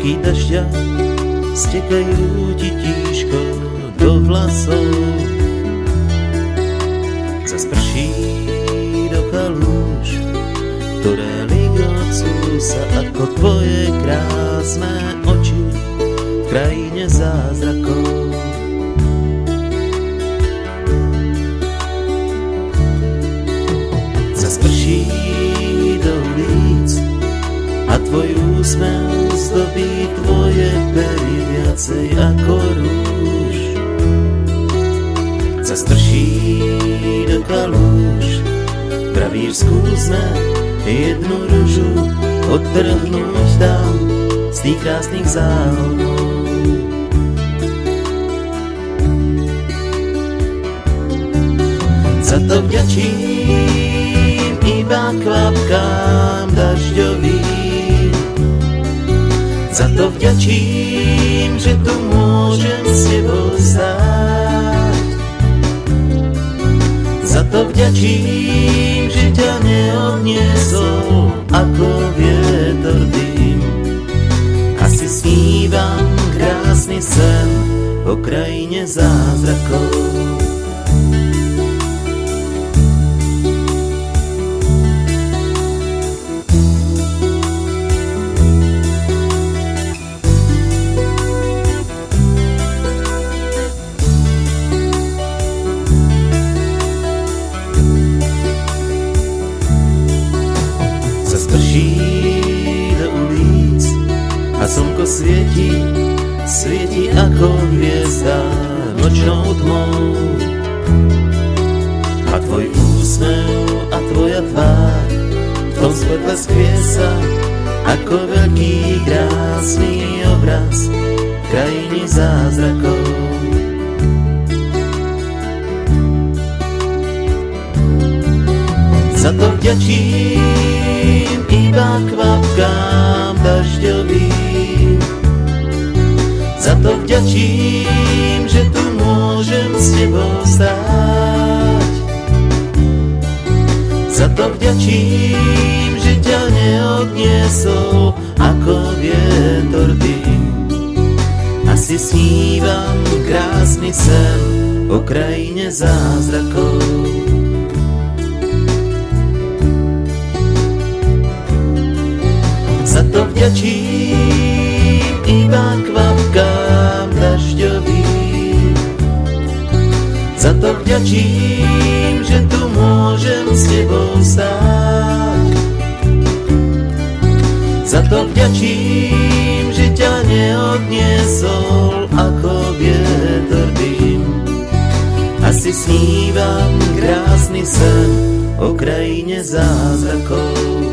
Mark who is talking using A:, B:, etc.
A: Kvapky dažďa stekajú ti tížko do vlasov. Zasprší do kalúž, ktoré ligocú sa ako tvoje krásne oči v krajine zázrakov. Zasprší do ulic a tvoj úsmev zdobí tvoje pery viacej ako rúž. Zastrší do kalúž, pravíš skúsme jednu ružu odtrhnúť tam z tých krásnych záhonov. Za to vďačím iba kvapkám dažďovým. Za to vďačím, že tu môžem s tebou stáť. Za to vďačím, že ťa neodniesol ako vietor dým. Asi snívam krásny sen o krajine zázrakov. A slnko svieti ako hviezda nočnou tmou. A tvoj úsmev a tvoja tvár v tom svetle skvie sa ako veľký krásny obraz krajiny zázrakov. Za to vďačím iba kvapkám dažďovým. Za to vďačím, že tu môžem s tebou stáť. Za to vďačím, že ťa neodniesol ako vietor dým. Asi snívam krásny sen o krajine zázrakov. Za to vďačím iba kvapkám dažďovým. Za to vďačím, že tu môžem s tebou stáť. Za to vďačím, že ťa neodniesol ako vietor dým. Asi snívam krásny sen o krajine zázrakov.